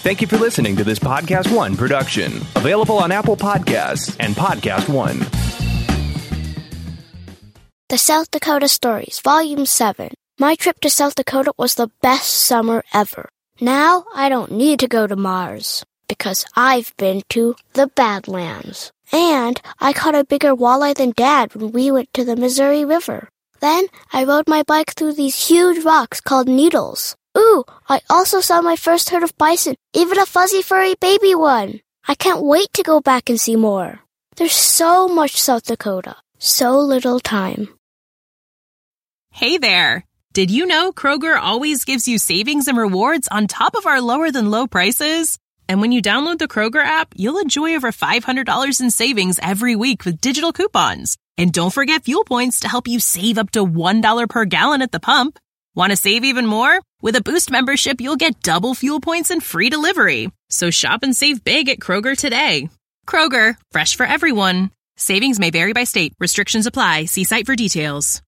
Thank you for listening to this Podcast One production. Available on Apple Podcasts and Podcast One. The South Dakota Stories, Volume 7. My trip to South Dakota was the best summer ever. Now I don't need to go to Mars, because I've been to the Badlands. And I caught a bigger walleye than Dad when we went to the Missouri River. Then I rode my bike through these huge rocks called needles. Ooh, I also saw my first herd of bison, even a fuzzy furry baby one. I can't wait to go back and see more. There's so much South Dakota, so little time. Hey there! Did you know Kroger always gives you savings and rewards on top of our lower-than-low prices? And when you download the Kroger app, you'll enjoy over $500 in savings every week with digital coupons. And don't forget fuel points to help you save up to $1 per gallon at the pump. Want to save even more? With a Boost membership, you'll get double fuel points and free delivery. So shop and save big at Kroger today. Kroger, fresh for everyone. Savings may vary by state. Restrictions apply. See site for details.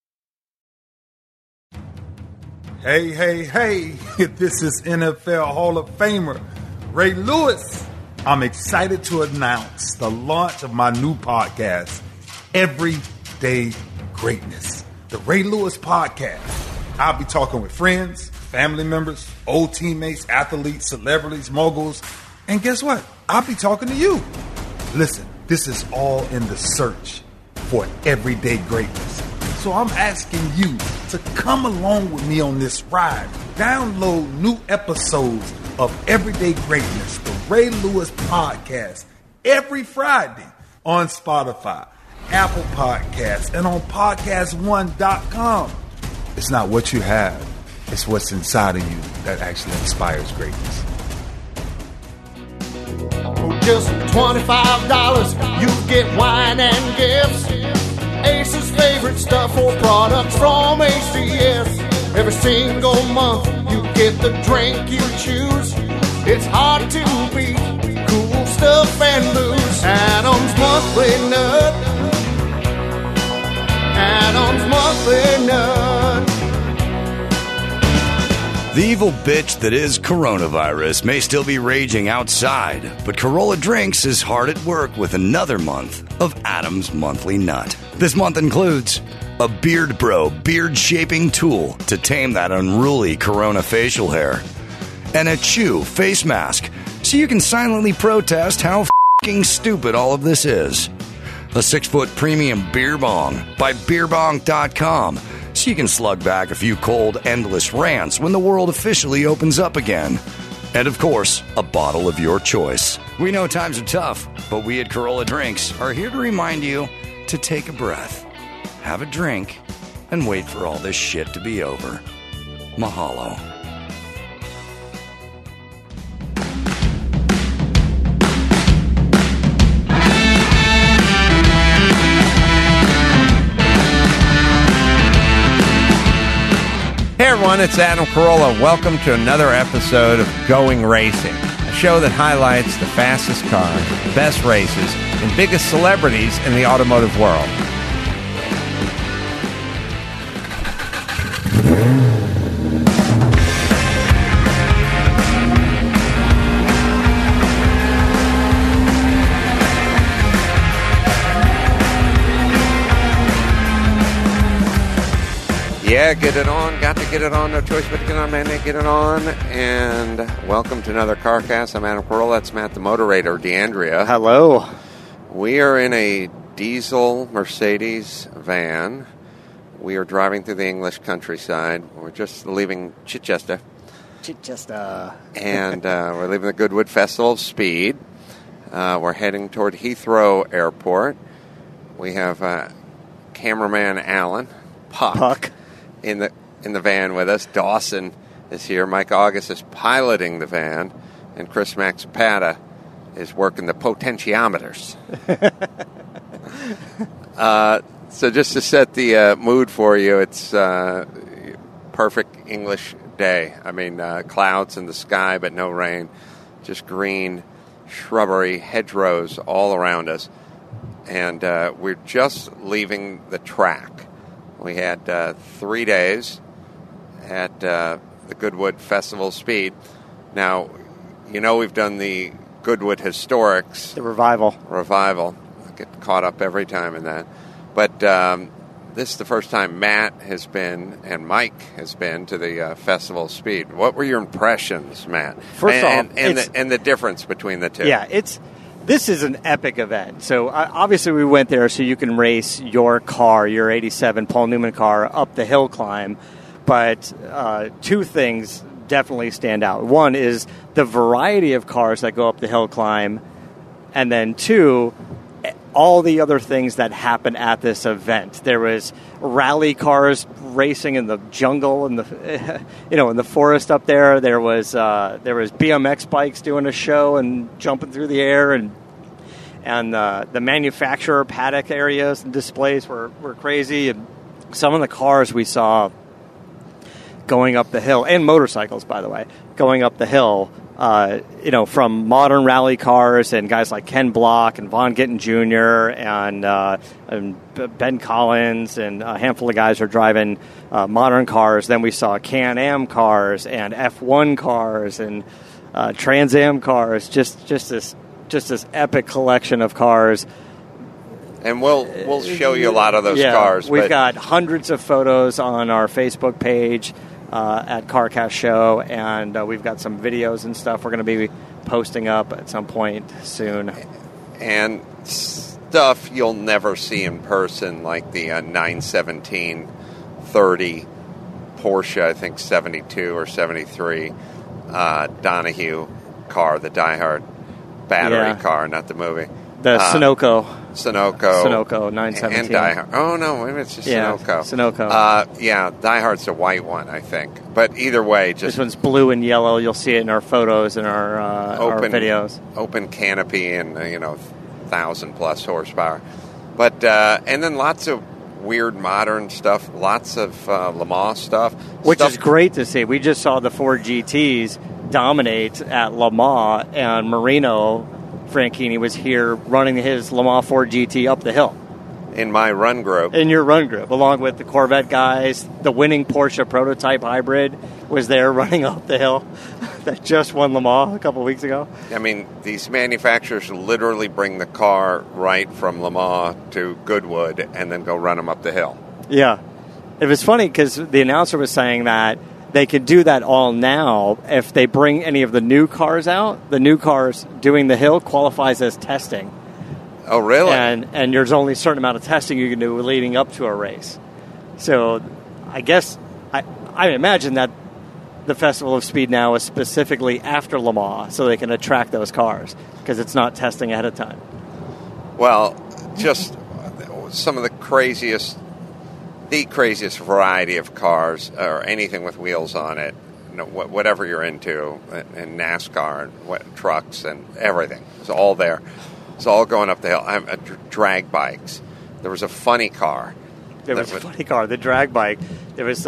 Hey, this is NFL Hall of Famer Ray Lewis. I'm excited to announce the launch of my new podcast, Everyday Greatness, the Ray Lewis Podcast. I'll be talking with friends, family members, old teammates, athletes, celebrities, moguls, and guess what? I'll be talking to you. Listen, this is all in the search for everyday greatness. So I'm asking you to come along with me on this ride. Download new episodes of Everyday Greatness, the Ray Lewis Podcast, every Friday on Spotify, Apple Podcasts, and on PodcastOne.com. It's not what you have, it's what's inside of you that actually inspires greatness. For just $25, you get wine and gifts. Ace's favorite stuff or products from ACS. Every single month, you get the drink you choose. It's hard to beat cool stuff and booze. Adam's Monthly Nut. Adam's Monthly Nut. The evil bitch that is coronavirus may still be raging outside, but Corolla Drinks is hard at work with another month of Adam's Monthly Nut. This month includes a Beard Bro beard-shaping tool to tame that unruly corona facial hair, and a Chew face mask so you can silently protest how f***ing stupid all of this is. A 6-foot premium beer bong by beerbong.com so you can slug back a few cold, endless rants when the world officially opens up again. And of course, a bottle of your choice. We know times are tough, but we at Corolla Drinks are here to remind you to take a breath, have a drink, and wait for all this shit to be over. Mahalo. Hey everyone, it's Adam Carolla. Welcome to another episode of Going Racing, a show that highlights the fastest cars, best races, and biggest celebrities in the automotive world. Yeah, get it on. Got to get it on. No choice but to get on, man. Get it on. And welcome to another CarCast. I'm Adam Carolla. That's Matt the Moderator, D'Andrea. Hello. We are in a diesel Mercedes van. We are driving through the English countryside. We're just leaving Chichester. And we're leaving the Goodwood Festival of Speed. We're heading toward Heathrow Airport. We have cameraman Alan, Puck. In the van with us. Dawson is here. Mike August is piloting the van, and Chris Maxipata is working the potentiometers. So just to set the mood for you, it's perfect English day. I mean, clouds in the sky, but no rain. Just green shrubbery, hedgerows all around us. And we're just leaving the track. We had 3 days at the Goodwood Festival Speed. Now, we've done the Goodwood Historics. The revival. I get caught up every time in that. But this is the first time Matt has been and Mike has been to the Festival of Speed. What were your impressions, Matt? First off, and the difference between the two. Yeah, this is an epic event. So obviously we went there so you can race your car, your 87 Paul Newman car, up the hill climb. But two things definitely stand out. One is the variety of cars that go up the hill climb. And then two, all the other things that happen at this event. There was rally cars racing in the jungle and in the forest up there. There was BMX bikes doing a show and jumping through the air, and the manufacturer paddock areas and displays were crazy. And some of the cars we saw going up the hill, and motorcycles, by the way, going up the hill. From modern rally cars and guys like Ken Block and Vaughn Gittin Jr. and Ben Collins and a handful of guys are driving modern cars. Then we saw Can-Am cars and F1 cars and Trans Am cars. Just this epic collection of cars. And we'll show you a lot of those cars. We've got hundreds of photos on our Facebook page. At CarCast Show, and we've got some videos and stuff we're going to be posting up at some point soon. And stuff you'll never see in person, like the 917-30 Porsche, I think 72 or 73 Donahue car, the Die Hard battery car, not the movie. The Sunoco 917. And Die Hard. Oh, no, maybe it's just Sunoco. Sunoco. Die Hard's the white one, I think. But either way, this one's blue and yellow. You'll see it in our photos and our videos. Open canopy and, 1,000+ horsepower. But, and then lots of weird modern stuff, lots of Le Mans stuff. Which is great to see. We just saw the Ford GTs dominate at Le Mans, and Marino Franchini was here running his Le Mans Ford GT up the hill. In my run group. In your run group, along with the Corvette guys. The winning Porsche prototype hybrid was there running up the hill that just won Le Mans a couple of weeks ago. I mean, these manufacturers literally bring the car right from Le Mans to Goodwood and then go run them up the hill. Yeah. It was funny because the announcer was saying that they could do that all now. If they bring any of the new cars out, the new cars doing the hill qualifies as testing. Oh, really? And there's only a certain amount of testing you can do leading up to a race. So I guess I imagine that the Festival of Speed now is specifically after Le Mans so they can attract those cars because it's not testing ahead of time. Well, just some of the craziest variety of cars or anything with wheels on it, whatever you're into, and NASCAR and trucks and everything. It's all there. It's all going up the hill. Drag bikes. There was a funny car. The drag bike. There was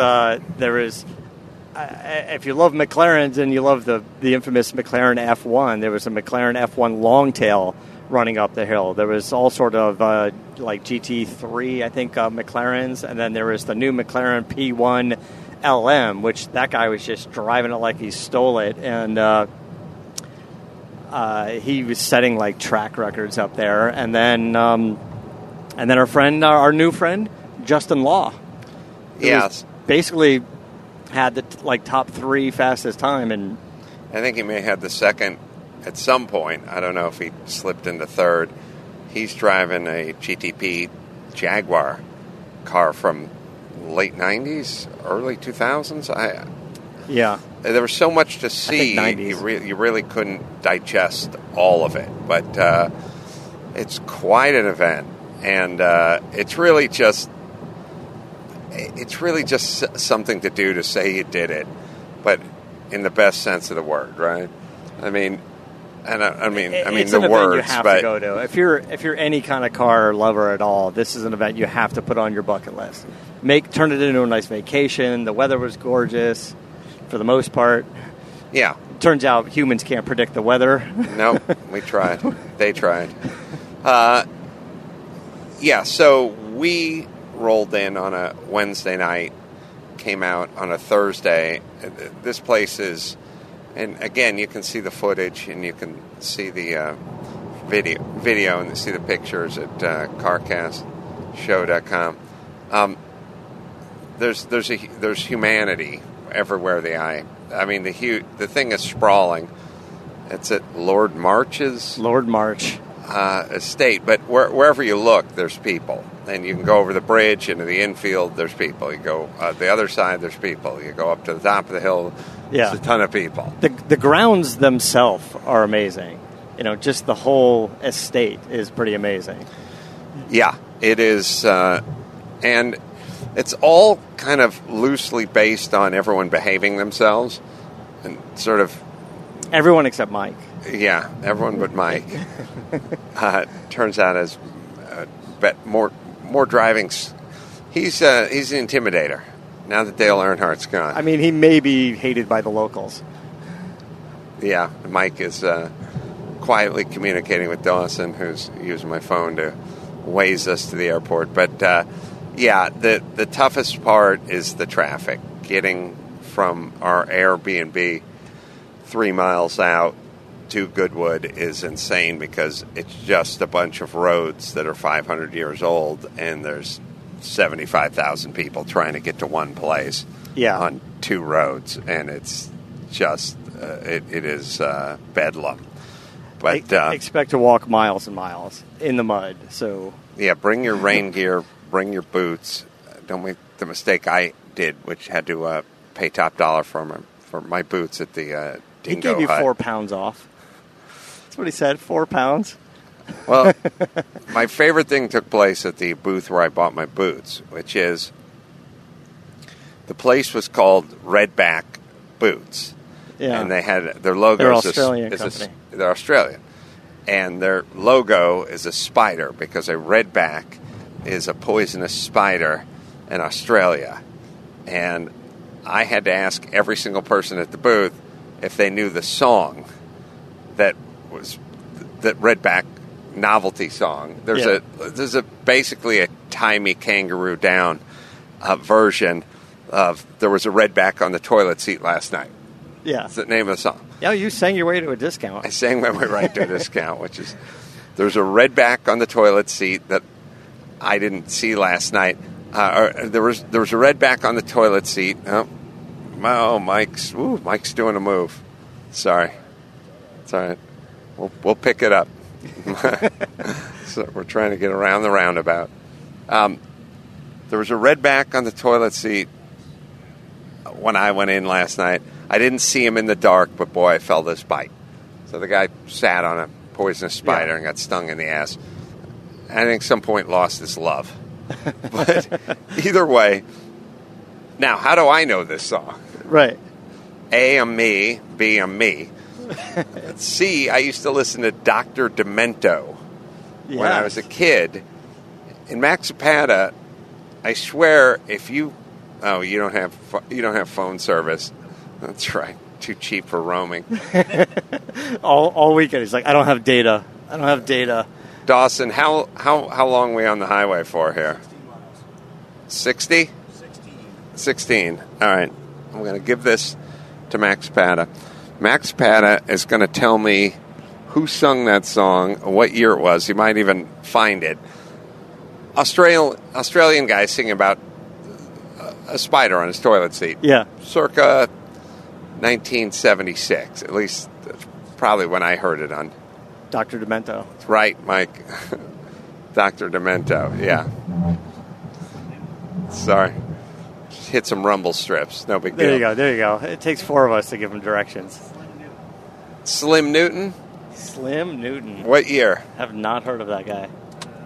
if you love McLarens and you love the infamous McLaren F1, there was a McLaren F1 Longtail running up the hill. There was all sort of like GT3, I think, McLarens, and then there was the new McLaren P1 LM, which that guy was just driving it like he stole it, and he was setting like track records up there. And then our new friend Justin Law, yes, basically had the top 3 fastest time, and I think he may have the second at some point. I don't know if he slipped into third. He's driving a GTP Jaguar car from late 90s, early 2000s. Yeah. There was so much to see, you really couldn't digest all of it. But it's quite an event, and it's really just something to do to say you did it, but in the best sense of the word, right? I mean, it's the an words. Event you have to go to. If you're any kind of car lover at all, this is an event you have to put on your bucket list. Turn it into a nice vacation. The weather was gorgeous, for the most part. Yeah. Turns out humans can't predict the weather. No, we tried. They tried. So we rolled in on a Wednesday night, came out on a Thursday. This place is And again, you can see the footage and you can see the video and see the pictures at carcastshow.com. There's humanity everywhere the eye. I mean, the thing is sprawling. It's at Lord March estate, but wherever you look, there's people. And you can go over the bridge into the infield, there's people. You go the other side, there's people. You go up to the top of the hill, there's a ton of people. The grounds themselves are amazing. Just the whole estate is pretty amazing. Yeah, it is. And it's all kind of loosely based on everyone behaving themselves. And sort of... Everyone except Mike. Yeah, everyone but Mike. Turns out as more driving. He's an intimidator. Now that Dale Earnhardt's gone. I mean, he may be hated by the locals. Yeah, Mike is quietly communicating with Dawson, who's using my phone to waze us to the airport. But the toughest part is the traffic. Getting from our Airbnb 3 miles out to Goodwood is insane because it's just a bunch of roads that are 500 years old, and there's 75,000 people trying to get to one place on 2 roads, and it's just it is bedlam. But expect to walk miles and miles in the mud. So bring your rain gear, bring your boots. Don't make the mistake I did, which had to pay top dollar for my boots at the He gave you 4 pounds off. That's what he said, 4 pounds. Well, my favorite thing took place at the booth where I bought my boots, which is the place was called Redback Boots. Yeah. And they had their logo. They're Australian company. They're Australian. And their logo is a spider because a redback is a poisonous spider in Australia. And I had to ask every single person at the booth if they knew the song that Redback novelty song. There's basically a Tie Me Kangaroo Down version of There Was a Redback on the Toilet Seat Last Night. Yeah. That's the name of the song. Yeah, you sang your way to a discount. I sang my way right to a discount, which is there's a redback on the toilet seat that I didn't see last night. There was a redback on the toilet seat. Oh, Mike's doing a move. Sorry. It's all right. We'll pick it up. So we're trying to get around the roundabout. There was a redback on the toilet seat when I went in last night. I didn't see him in the dark, but boy, I felt this bite. So the guy sat on a poisonous spider and got stung in the ass. I think at some point lost his love. But either way, now how do I know this song? Right. A, I'm me. B, I'm me. C, I used to listen to Dr. Demento when I was a kid. In Maxipata, I swear, if you don't have phone service. That's right. Too cheap for roaming. all weekend, he's like, I don't have data. Dawson, how long are we on the highway for here? 60? 16. All right. I'm going to give this to Max Pata. Max Pata is going to tell me who sung that song, what year it was. He might even find it. Australian guy singing about a spider on his toilet seat. Yeah. Circa 1976, at least probably when I heard it on Dr. Demento. Right, Mike. Dr. Demento, yeah. Sorry. Just hit some rumble strips. No big deal. There you go. It takes 4 of us to give him directions. Slim Newton? Slim Newton. What year? Have not heard of that guy.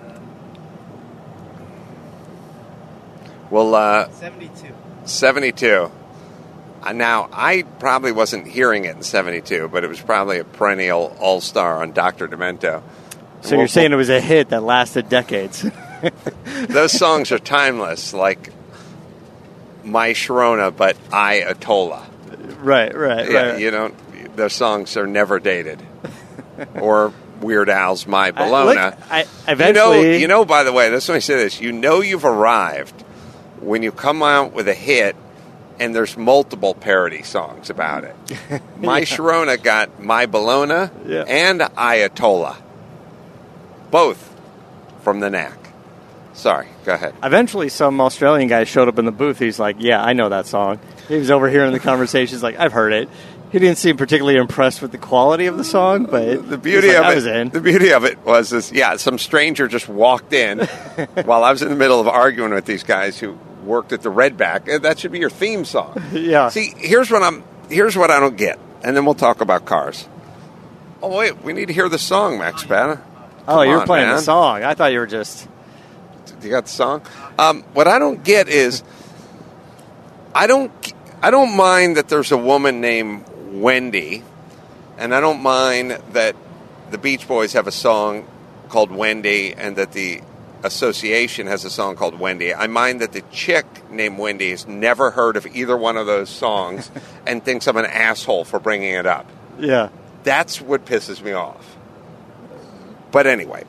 Well, 72. 72. Now, I probably wasn't hearing it in 72, but it was probably a perennial all-star on Dr. Demento. So you're saying it was a hit that lasted decades. Those songs are timeless, like My Sharona, but Ayatollah. Right. You those songs are never dated. Or Weird Al's My Bologna. Eventually... You know, by the way, let me say this. You know you've arrived when you come out with a hit and there's multiple parody songs about it. My Sharona got My Bologna and Ayatollah. Both from the Knack. Sorry, go ahead. Eventually, some Australian guy showed up in the booth. He's like, yeah, I know that song. He was overhearing the conversation. He's like, I've heard it. He didn't seem particularly impressed with the quality of the song, but the beauty of it was some stranger just walked in while I was in the middle of arguing with these guys who worked at the Redback. That should be your theme song. Yeah. See, here's what I don't get, and then we'll talk about cars. Oh wait, we need to hear the song, Max Spada. Oh, you're playing the song. I thought you were just. You got the song? What I don't get is, I don't mind that there's a woman named Wendy, and I don't mind that the Beach Boys have a song called Wendy and that the association has a song called Wendy. I mind that the chick named Wendy has never heard of either one of those songs and thinks I'm an asshole for bringing it up. Yeah. That's what pisses me off. But anyway,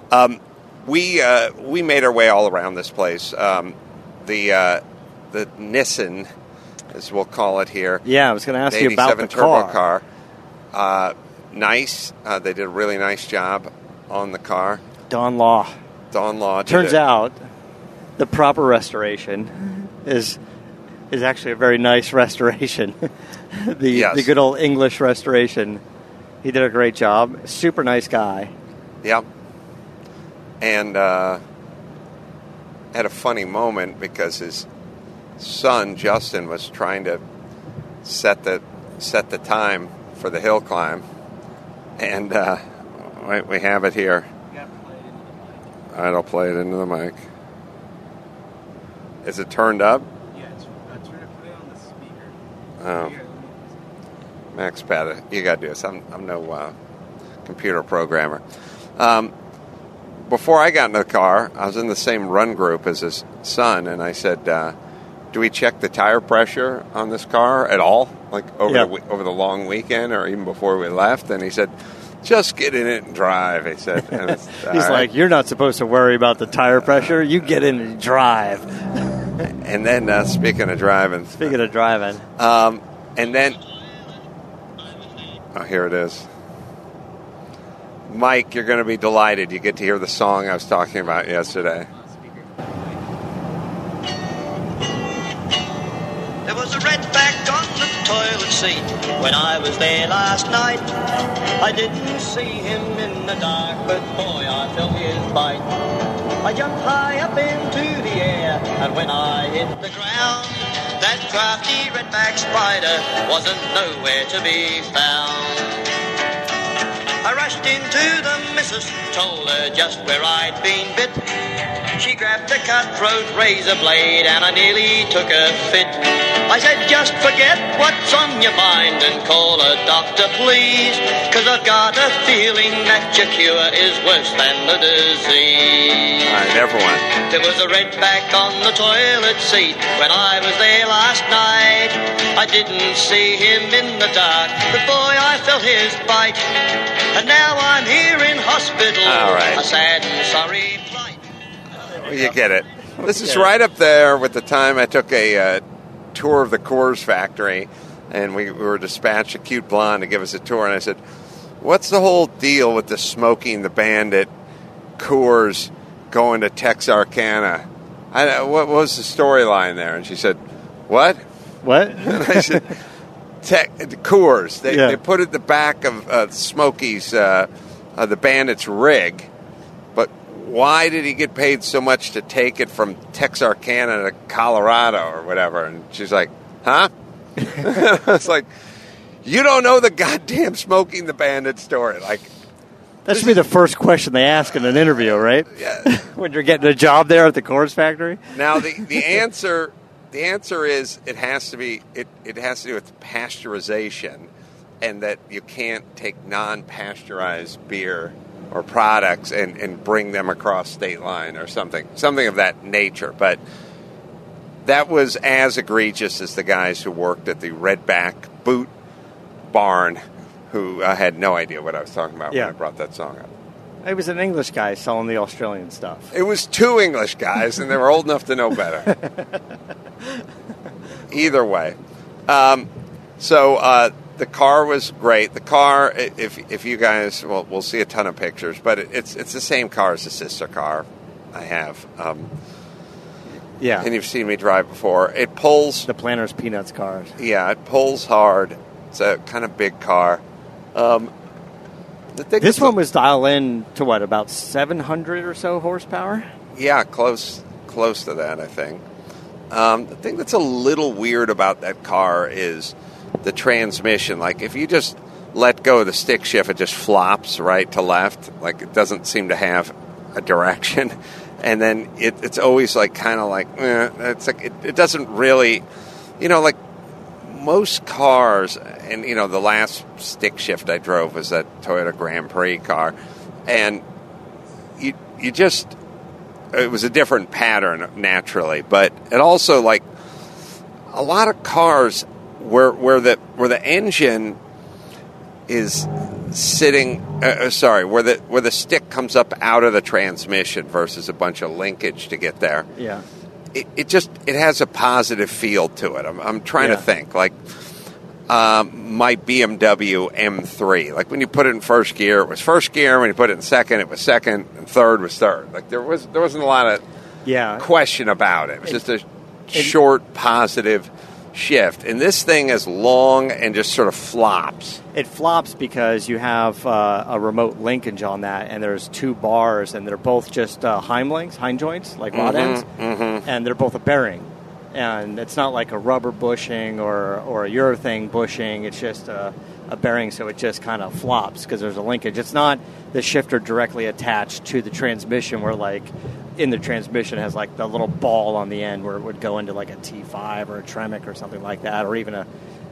we made our way all around this place. The Nissan, as we'll call it here. Yeah, I was going to ask you about the turbo car. Nice. They did a really nice job on the car. Don Law. Turns out the proper restoration is actually a very nice restoration. The good old English restoration. He did a great job. Super nice guy. Yep. And had a funny moment because his son Justin was trying to set the time for the hill climb, and we have it here. I'll play it into the mic. Is it turned up? Yeah, I turned it, put it on the speaker. Oh. Max Spada, you got to do this. I'm no computer programmer. Before I got in the car, I was in the same run group as his son, and I said, do we check the tire pressure on this car at all, like over the long weekend or even before we left? And he said, just get in it and drive, he said. And he's like, you're not supposed to worry about the tire pressure. You get in and drive. And then, speaking of driving. And then, here it is. Mike, you're going to be delighted. You get to hear the song I was talking about yesterday. There was a redback on the toilet seat when I was there last night. I didn't see him in the dark, but boy, I felt his bite. I jumped high up into the air, and when I hit the ground, that crafty redback spider wasn't nowhere to be found. I rushed into the missus, told her just where I'd been bit. She grabbed a cutthroat razor blade and I nearly took a fit. I said, just forget what's on your mind and call a doctor, please, 'cause I've got a feeling that your cure is worse than the disease. I never went. There was a redback on the toilet seat when I was there last night. I didn't see him in the dark, but boy, I felt his bite. And now I'm here in hospital. All right. A sad and sorry plight. You get it. This is right up there with the time I took a tour of the Coors factory, and we were dispatched a cute blonde to give us a tour, and I said, what's the whole deal with the Smoking the Bandit Coors going to Texarkana? What was the storyline there? And she said, what? And I said, Coors. They put it at the back of Smokey's, the Bandit's rig, but why did he get paid so much to take it from Texarkana to Colorado or whatever? And she's like, huh? I was like, you don't know the goddamn Smoking the Bandit story. Like, that should be the first question they ask in an interview, right? Yeah. When you're getting a job there at the Coors factory. Now the answer is it has to do with pasteurization, and that you can't take non-pasteurized beer or products and bring them across state line or something of that nature. But that was as egregious as the guys who worked at the Redback Boot Barn, who had no idea what I was talking about when I brought that song up. It was an English guy selling the Australian stuff. It was two English guys, and they were old enough to know better. Either way. So the car was great. The car, if you guys, well, we'll see a ton of pictures, but it's the same car as the sister car I have. Yeah. And you've seen me drive before. It pulls. The Planters Peanuts car. Yeah, it pulls hard. It's a kind of big car. This one was dialed in to what, about 700 or so horsepower? Yeah, close to that, I think. The thing that's a little weird about that car is the transmission. Like, if you just let go of the stick shift, it just flops right to left. Like, it doesn't seem to have a direction. And then it's always like kind of like, it's like it doesn't really, like most cars, and the last stick shift I drove was that Toyota Grand Prix car, and you just, it was a different pattern naturally, but it also, like a lot of cars where the engine is sitting, where the stick comes up out of the transmission versus a bunch of linkage to get there. Yeah. It has a positive feel to it. I'm trying to think, like my BMW M3. Like, when you put it in first gear, it was first gear. When you put it in second, it was second, and third was third. Like, there wasn't a lot of question about it. It was just a short positive shift. And this thing is long and just sort of flops. It flops because you have a remote linkage on that, and there's two bars, and they're both just hind joints, like rod ends, and they're both a bearing. And it's not like a rubber bushing or a urethane bushing. It's just a bearing, so it just kind of flops because there's a linkage. It's not the shifter directly attached to the transmission where, like, in the transmission has like the little ball on the end where it would go into like a T5 or a Tremec or something like that, or even a,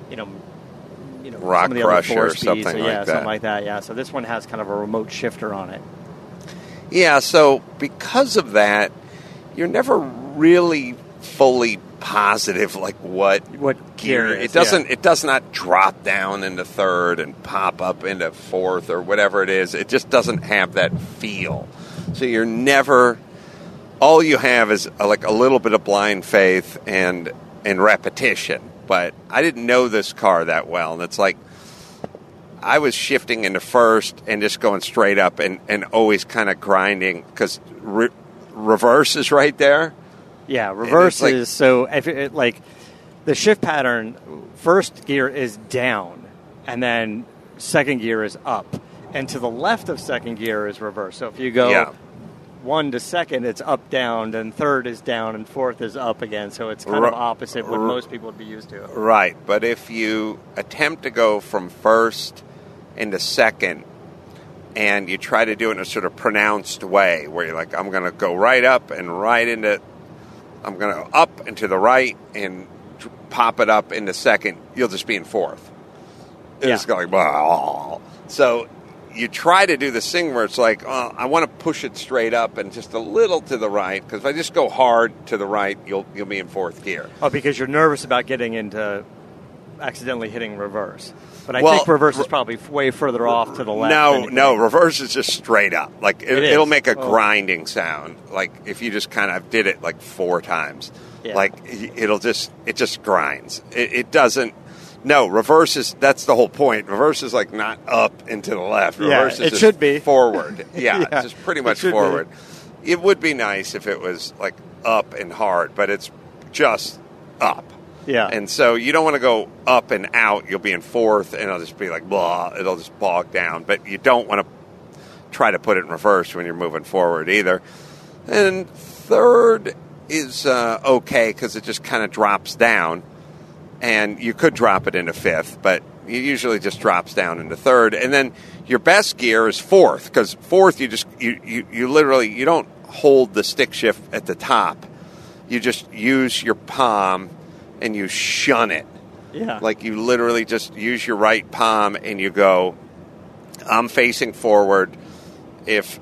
Rock some of the Crusher other or something like that. something like that. Yeah. So this one has kind of a remote shifter on it. Yeah. So because of that, you're never really fully positive, like what gear it doesn't. It does not drop down into third and pop up into fourth or whatever it is. It just doesn't have that feel. So you're never. All you have is like a little bit of blind faith and repetition. But I didn't know this car that well, and it's like I was shifting into first and just going straight up and always kind of grinding because reverse is right there. Yeah, reverse is so if it, like the shift pattern. First gear is down, and then second gear is up, and to the left of second gear is reverse. So if you go 1 to second, it's up, down, then third is down, and fourth is up again. So it's kind of opposite what most people would be used to. Right, but if you attempt to go from first into second, and you try to do it in a sort of pronounced way, where you're like, I'm going to go right up and right into, I'm going to up and to the right and pop it up into second, you'll just be in fourth. It's going, blah. So you try to do this thing where it's like, I want to push it straight up and just a little to the right, because if I just go hard to the right, you'll be in fourth gear. Oh, because you're nervous about getting into accidentally hitting reverse. But I think reverse is probably way further off to the left. No, reverse is just straight up. Like it'll make a grinding sound. Like if you just kind of did it like 4 times, like it just grinds. It doesn't. No, reverse is, that's the whole point. Reverse is like not up and to the left. Reverse is should be forward. Yeah, it's just pretty much forward. It would be nice if it was like up and hard, but it's just up. Yeah. And so you don't want to go up and out. You'll be in fourth, and it'll just be like blah. It'll just bog down. But you don't want to try to put it in reverse when you're moving forward either. And third is okay because it just kind of drops down. And you could drop it into fifth, but it usually just drops down into third. And then your best gear is fourth, because fourth you literally, you don't hold the stick shift at the top. You just use your palm and you shun it. Yeah. Like you literally just use your right palm and you go, I'm facing forward. If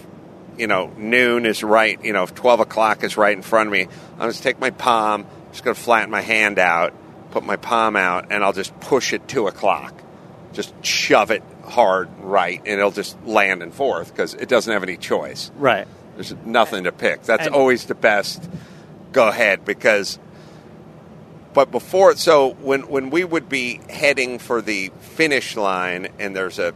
noon is right, if 12 o'clock is right in front of me, I'm just take my palm, just going to flatten my hand out, put my palm out, and I'll just push it 2 o'clock. Just shove it hard right, and it'll just land in fourth because it doesn't have any choice. Right. There's nothing to pick. That's always the best. Go ahead, because But before, so when we would be heading for the finish line, and there's a,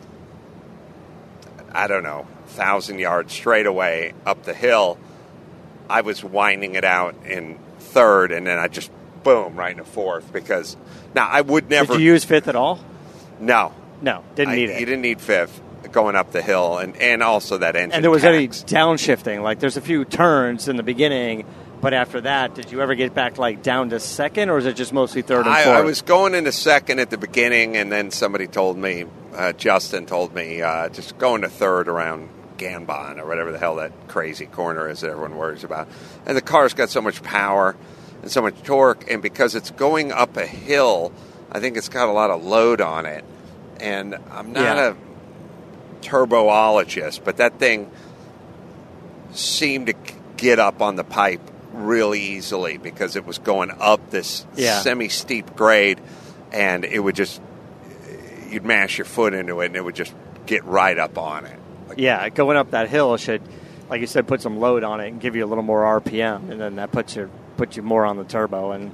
I don't know, 1,000-yard straightaway up the hill, I was winding it out in third, and then I just boom right into fourth, because now I would never. Did you use fifth at all? No, didn't need it. You didn't need fifth going up the hill, and also that engine. And there was tax. any downshifting, like there's a few turns in the beginning. But after that, did you ever get back like down to second, or is it just mostly third and fourth? I was going into second at the beginning, and then somebody told me, Justin told me, just go into third around Gambon or whatever the hell that crazy corner is that everyone worries about. And the car's got so much power and so much torque, and because it's going up a hill, I think it's got a lot of load on it. And I'm not a turboologist, but that thing seemed to get up on the pipe really easily because it was going up this semi-steep grade, and it would just, you'd mash your foot into it and it would just get right up on it. Going up that hill should, like you said, put some load on it and give you a little more RPM, and then that puts you more on the turbo. And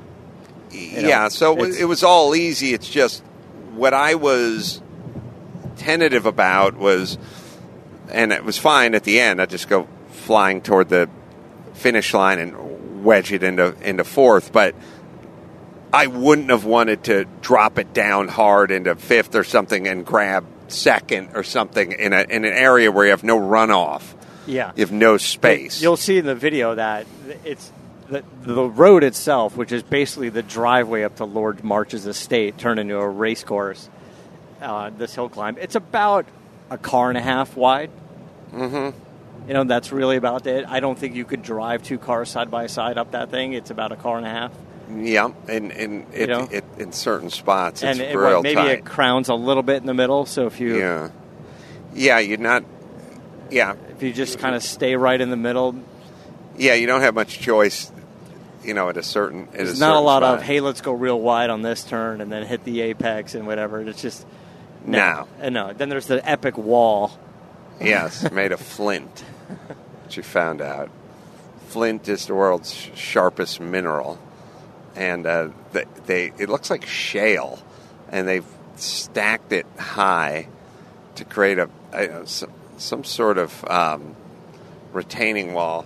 so it was all easy. It's just what I was tentative about was, and it was fine at the end, I'd just go flying toward the finish line and wedge it into fourth, but I wouldn't have wanted to drop it down hard into fifth or something and grab second or something in an area where you have no runoff. Yeah, you have no space. You'll see in the video that it's the road itself, which is basically the driveway up to Lord March's estate, turned into a race course. This hill climb, it's about a car and a half wide. Mm-hmm. That's really about it. I don't think you could drive two cars side by side up that thing. It's about a car and a half. Yeah, and it in certain spots, it's and real maybe tight. It crowns a little bit in the middle. So if you you're not if you just kind of stay right in the middle, you don't have much choice. At a certain there's not a lot of hey, let's go real wide on this turn and then hit the apex and whatever. It's just no. Then there's the epic wall. Yes, made of flint, which you found out. Flint is the world's sharpest mineral, and it looks like shale, and they've stacked it high to create some sort of retaining wall.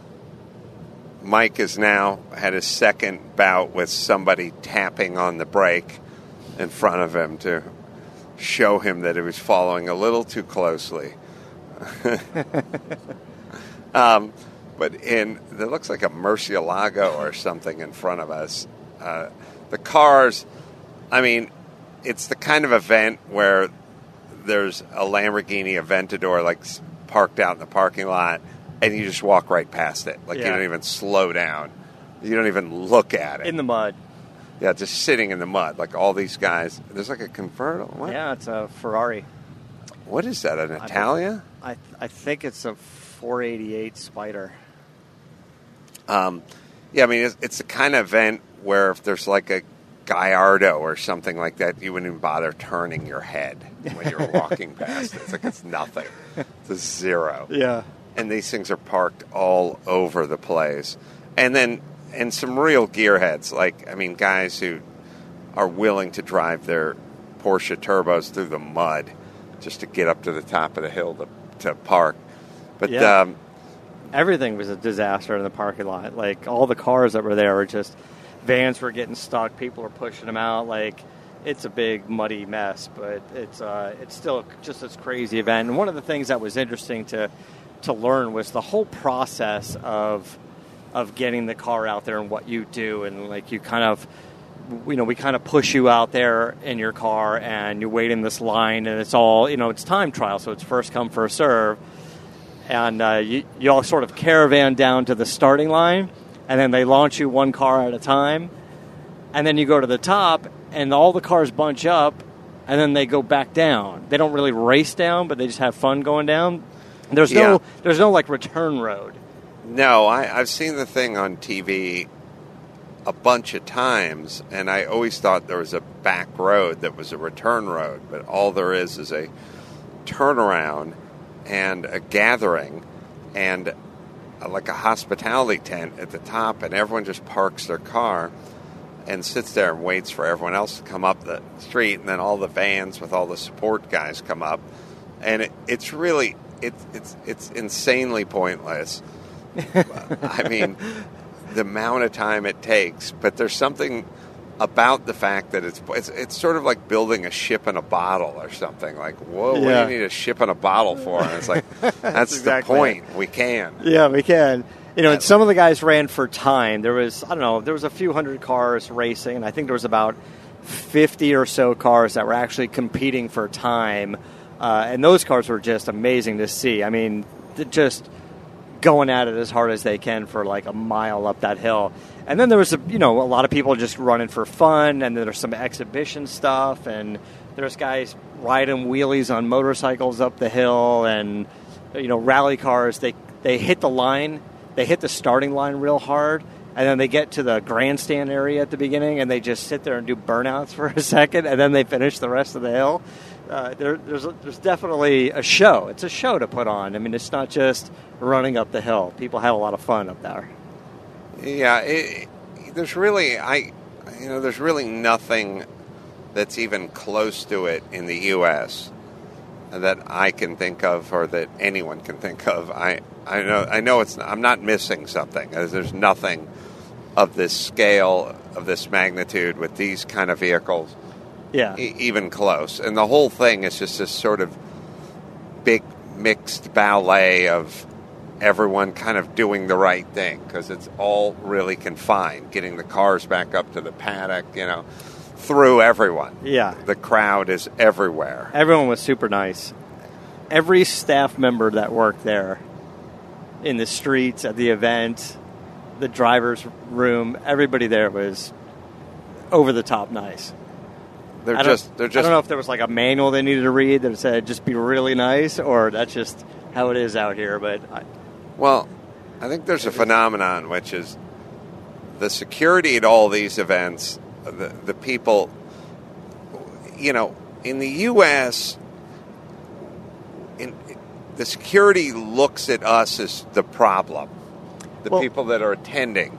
Mike has now had his second bout with somebody tapping on the brake in front of him to show him that he was following a little too closely. But there looks like a Murcielago or something in front of us. The cars, it's the kind of event where there's a Lamborghini Aventador like parked out in the parking lot, and you just walk right past it. You don't even slow down. You don't even look at it. In the mud. Yeah, just sitting in the mud. Like all these guys. There's like a convertible. What? Yeah, it's a Ferrari. What is that, an Italia? I think it's a 488 Spider. It's the kind of event where if there's like a Gallardo or something like that, you wouldn't even bother turning your head when you're walking past it. It's like it's nothing. It's a zero. Yeah. And these things are parked all over the place. And some real gearheads, guys who are willing to drive their Porsche turbos through the mud just to get up to the top of the hill to park. But everything was a disaster in the parking lot. Like all the cars that were there were just vans were getting stuck. People were pushing them out. Like it's a big muddy mess. But it's still just this crazy event. And one of the things that was interesting to learn was the whole process of getting the car out there and what you do, and like you kind of. We kind of push you out there in your car and you wait in this line, and it's all, it's time trial. So it's first come, first serve. And you all sort of caravan down to the starting line, and then they launch you one car at a time. And then you go to the top and all the cars bunch up, and then they go back down. They don't really race down, but they just have fun going down. There's no like return road. No, I've seen the thing on TV a bunch of times, and I always thought there was a back road that was a return road, but all there is a turnaround and a gathering and like a hospitality tent at the top, and everyone just parks their car, and sits there and waits for everyone else to come up the street, and then all the vans with all the support guys come up, and it's really it's insanely pointless. I mean, the amount of time it takes, but there's something about the fact that it's sort of like building a ship in a bottle or something. Like, whoa, what do you need a ship in a bottle for? And it's like, that's exactly the point. We can. Yeah, we can. And some of the guys ran for time. There was, there was a few hundred cars racing, and I think there was about 50 or so cars that were actually competing for time. And those cars were just amazing to see. I mean, just going at it as hard as they can for like a mile up that hill. And then there was, a lot of people just running for fun, and there's some exhibition stuff, and there's guys riding wheelies on motorcycles up the hill, and, rally cars, they hit the line. They hit the starting line real hard, and then they get to the grandstand area at the beginning, and they just sit there and do burnouts for a second, and then they finish the rest of the hill. There's definitely a show. It's a show to put on. I mean, it's not just running up the hill. People have a lot of fun up there. Yeah, there's really nothing that's even close to it in the U.S. that I can think of, or that anyone can think of. I know I'm not missing something. There's nothing of this scale, of this magnitude, with these kind of vehicles, even close. And the whole thing is just this sort of big mixed ballet of everyone kind of doing the right thing, because it's all really confined, getting the cars back up to the paddock, through everyone. Yeah. The crowd is everywhere. Everyone was super nice. Every staff member that worked there, in the streets, at the event, the driver's room, everybody there was over the top nice. They're just. I don't know if there was like a manual they needed to read that said just be really nice, or that's just how it is out here. But I think there's a phenomenon, which is the security at all these events. The people, in the U.S., the security looks at us as the problem. The people that are attending.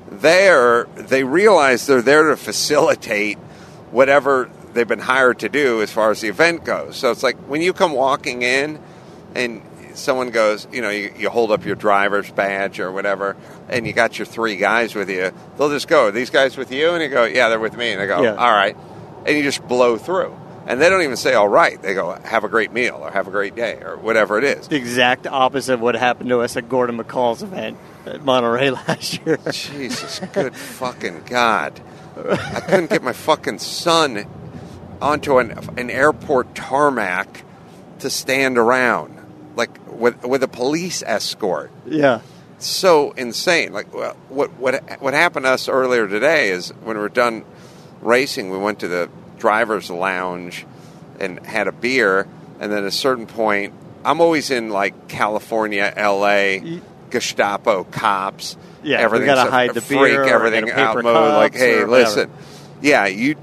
They realize they're there to facilitate whatever they've been hired to do as far as the event goes. So it's like when you come walking in and someone goes, you hold up your driver's badge or whatever, and you got your 3 guys with you, they'll just go, "Are these guys with you?" And you go, "Yeah, they're with me." And they go, "All right." And you just blow through. And they don't even say, "All right." They go, "Have a great meal," or "Have a great day," or whatever it is. The exact opposite of what happened to us at Gordon McCall's event at Monterey last year. Jesus, good fucking God. I couldn't get my fucking son onto an airport tarmac to stand around, like with a police escort. Yeah. So insane. Like what happened to us earlier today is when we were done racing, we went to the driver's lounge and had a beer, and then at a certain point, I'm always in like California, LA, Gestapo cops. Yeah, everything's we gotta hide the freak, beer, everything out mode. Like, hey, listen, you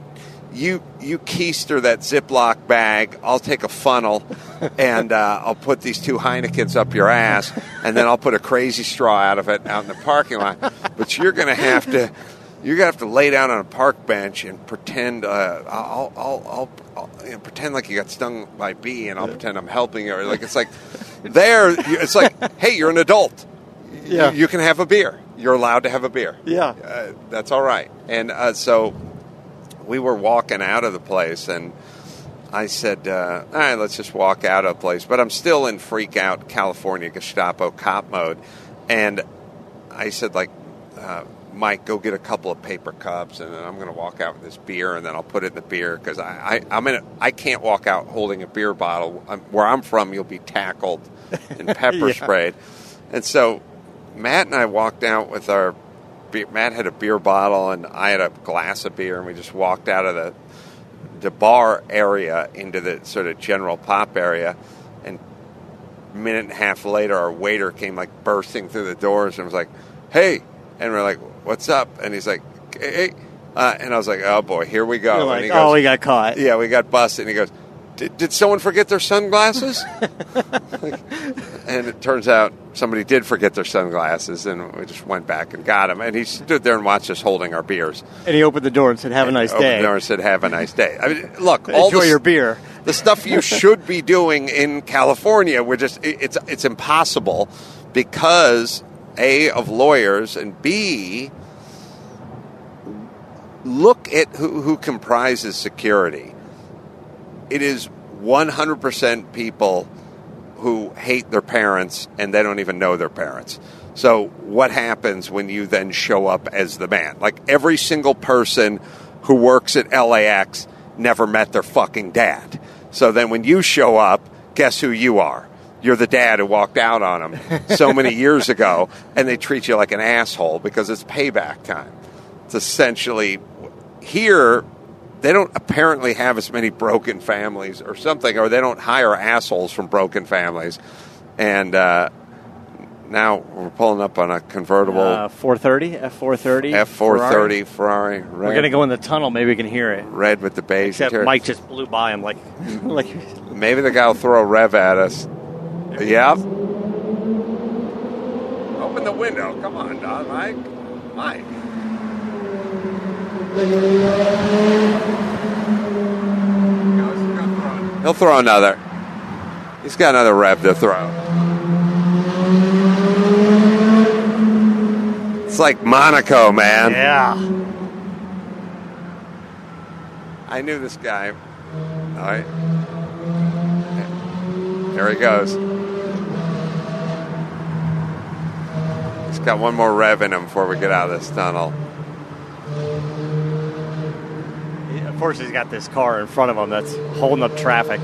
keister that Ziploc bag. I'll take a funnel, and I'll put these 2 Heinekens up your ass, and then I'll put a crazy straw out of it out in the parking lot. But you're gonna have to lay down on a park bench and pretend. I'll pretend like you got stung by a bee, and I'll pretend I'm helping you. Or like it's like it's like, hey, you're an adult. Yeah. You can have a beer. You're allowed to have a beer. Yeah. That's all right. And so we were walking out of the place, and I said, all right, let's just walk out of the place. But I'm still in freak-out California Gestapo cop mode. And I said, like, Mike, go get a couple of paper cups, and then I'm going to walk out with this beer, and then I'll put it in the beer, because I can't walk out holding a beer bottle. Where I'm from, you'll be tackled and pepper sprayed. And so Matt and I walked out with our beer. Matt had a beer bottle, and I had a glass of beer, and we just walked out of the bar area into the sort of general pop area. And a minute and a half later, our waiter came like bursting through the doors and was like, "Hey," and we're like, "What's up?" And he's like, "Hey," and I was like, "Oh boy, here we go." You're like, and he goes, we got caught. Yeah, we got busted. And he goes, Did someone forget their sunglasses? And it turns out somebody did forget their sunglasses, and we just went back and got them. And he stood there and watched us holding our beers. And he opened the door and said, "Have a nice day." Opened the door and said, "Have a nice day." I mean, look, Enjoy your beer. The stuff you should be doing in California, it's impossible because A, of lawyers, and B, look at who comprises security. It is 100% people who hate their parents and they don't even know their parents. So what happens when you then show up as the man? Like every single person who works at LAX never met their fucking dad. So then when you show up, guess who you are? You're the dad who walked out on them so many years ago, and they treat you like an asshole because it's payback time. It's essentially here. They don't apparently have as many broken families or something, or they don't hire assholes from broken families. And now we're pulling up on a convertible F430. F430 Ferrari. Red. We're going to go in the tunnel. Maybe we can hear it. Red with the beige Except interior. Mike just blew by him like Maybe the guy will throw a rev at us. Yep. Open the window. Come on, Don. Mike. He'll throw another. He's got another rev to throw. It's like Monaco, man. Yeah. I knew this guy. All right. There he goes. He's got one more rev in him before we get out of this tunnel. Of course, he's got this car in front of him that's holding up traffic.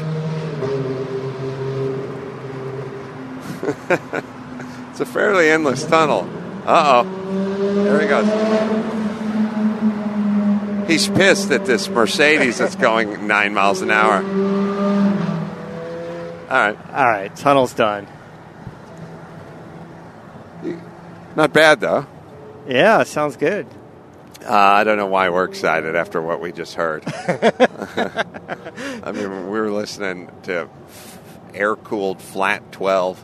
It's a fairly endless tunnel. Uh-oh. There he goes. He's pissed at this Mercedes that's going 9 miles an hour. All right. Tunnel's done. Not bad, though. Yeah, sounds good. I don't know why we're excited after what we just heard. I mean, we were listening to air-cooled Flat 12.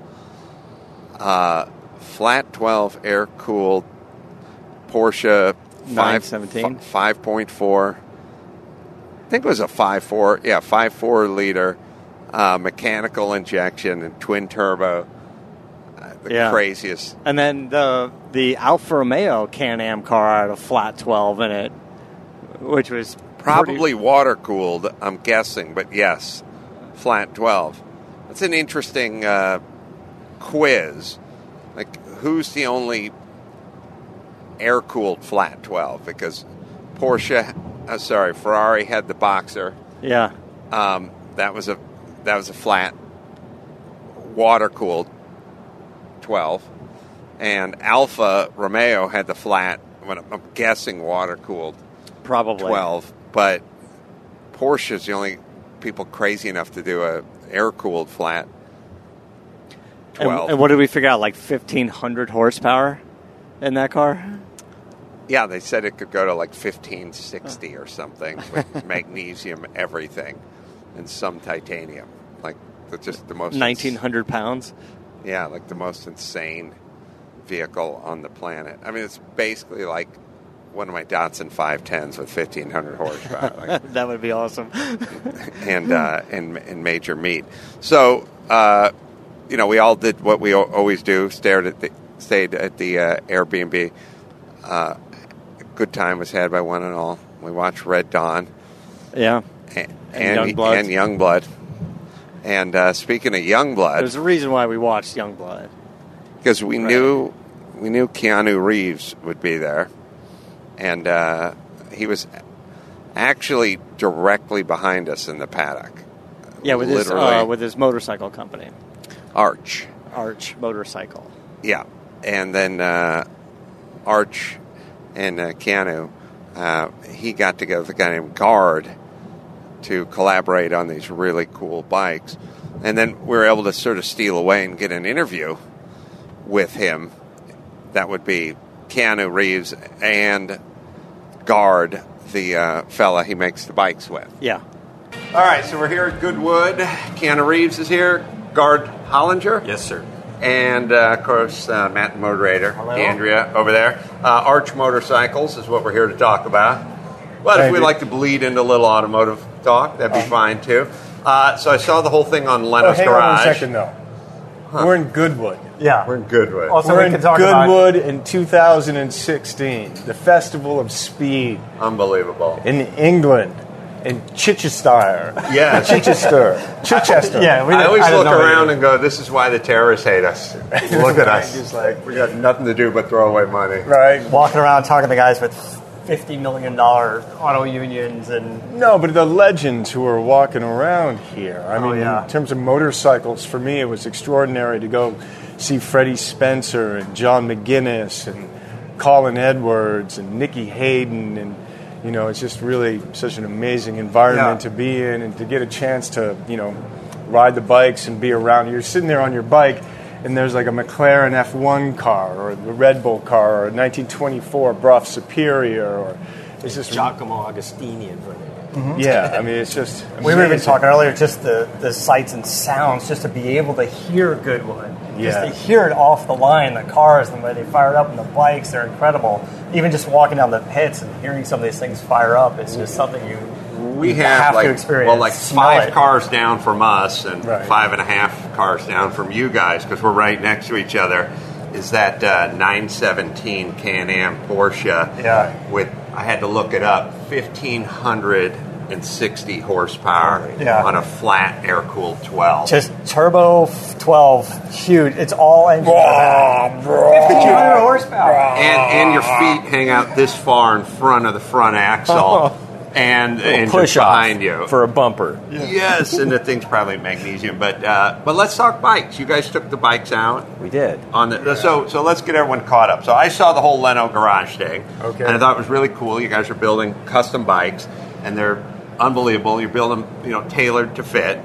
Flat 12 air-cooled Porsche 917. 5.4. I think it was a 5.4. Yeah, 5.4 liter mechanical injection and twin turbo. Craziest. And then the Alfa Romeo Can-Am car had a flat 12 in it, which was probably water-cooled, I'm guessing, but yes, flat 12. That's an interesting quiz. Like, who's the only air-cooled flat 12? Because Ferrari had the Boxer. Yeah. That was a flat water-cooled 12, and Alfa Romeo had the flat, I'm guessing water-cooled probably 12, but Porsche's the only people crazy enough to do a air-cooled flat 12. And what did we figure out, like 1,500 horsepower in that car? Yeah, they said it could go to like 1,560 or something with magnesium everything and some titanium. Like, just the most... 1,900 pounds? Yeah, like the most insane vehicle on the planet. I mean, it's basically like one of my Datsun 510s with 1,500 horsepower. Like, that would be awesome. and major meat. So, we all did what we always do, stayed at the Airbnb. Good time was had by one and all. We watched Red Dawn. Yeah. And Youngblood. And speaking of Youngblood, there's a reason why we watched Youngblood, because we knew Keanu Reeves would be there, and he was actually directly behind us in the paddock. Yeah, with his motorcycle company, Arch Motorcycle. Yeah, and then Arch and Keanu, he got together with a guy named Guard to collaborate on these really cool bikes. And then we were able to sort of steal away and get an interview with him. That would be Keanu Reeves and Guard, the fella he makes the bikes with. Yeah. All right, so we're here at Goodwood. Keanu Reeves is here. Guard Hollinger. Yes, sir. And, of course, Matt the moderator, Andrea over there. Arch Motorcycles is what we're here to talk about. But if we'd like to bleed into a little automotive talk, that'd be fine, too. So I saw the whole thing on Leno's hang Garage. on a second, though. We're in Goodwood. Yeah. We're in Goodwood. Also, We're we in can talk Goodwood in 2016, the Festival of Speed Unbelievable. in England, in Chichester. Yeah. Chichester. Yeah, I always look around and go, this is why the terrorists hate us. Look at us. Just like, We got nothing to do but throw away money. right? walking around talking to guys with $50 million auto unions and No, but the legends who are walking around here. I mean, yeah. in terms of motorcycles, for me, it was extraordinary to go see Freddie Spencer and John McGuinness and Colin Edwards and Nicky Hayden. And, you know, it's just really such an amazing environment to be in and to get a chance to, you know, ride the bikes and be around. You're sitting there on your bike and there's like a McLaren F1 car or the Red Bull car or a 1924 Brough Superior or it's just Giacomo Agostini in front of you. yeah, I mean, it's just we were even amazing. talking earlier, just the sights and sounds, just to be able to hear Goodwood. Just Yeah. to hear it off the line, the cars, the way they fire it up, and the bikes, they're incredible. Even just walking down the pits and hearing some of these things fire up, it's just something We you have, to experience. well, like Smell 5 it. cars down from us and Right. 5.5 cars down from you guys because we're right next to each other. Is that 917 Can-Am Porsche? Yeah. With, I had to look it up, 1,560 horsepower on a flat air-cooled 12. Just turbo 12, huge. It's all engine. 1,500 horsepower. And your feet hang out this far in front of the front axle. And Push behind off you for a bumper. Yes, and the thing's probably magnesium. But let's talk bikes. You guys took the bikes out. We did. On the so let's get everyone caught up. So I saw the whole Leno Garage thing, Okay. and I thought it was really cool. You guys are building custom bikes, and they're unbelievable. You build them, tailored to fit,